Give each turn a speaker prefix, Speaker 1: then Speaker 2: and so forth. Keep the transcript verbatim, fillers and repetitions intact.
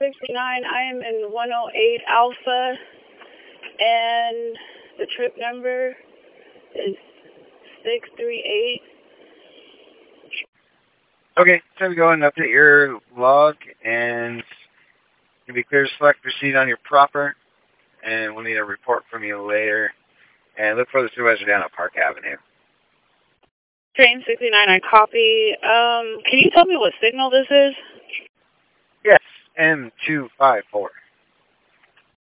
Speaker 1: sixty-nine. I am in one oh eight Alpha, and the trip number is six three eight.
Speaker 2: Okay, so we go and update your log, and you'll be clear to select proceed on your proper, and we'll need a report from you later. And look for the supervisor down at Park Avenue.
Speaker 1: Train sixty-nine, I copy. Um, can you tell me what signal this is?
Speaker 2: Yes, M two five four.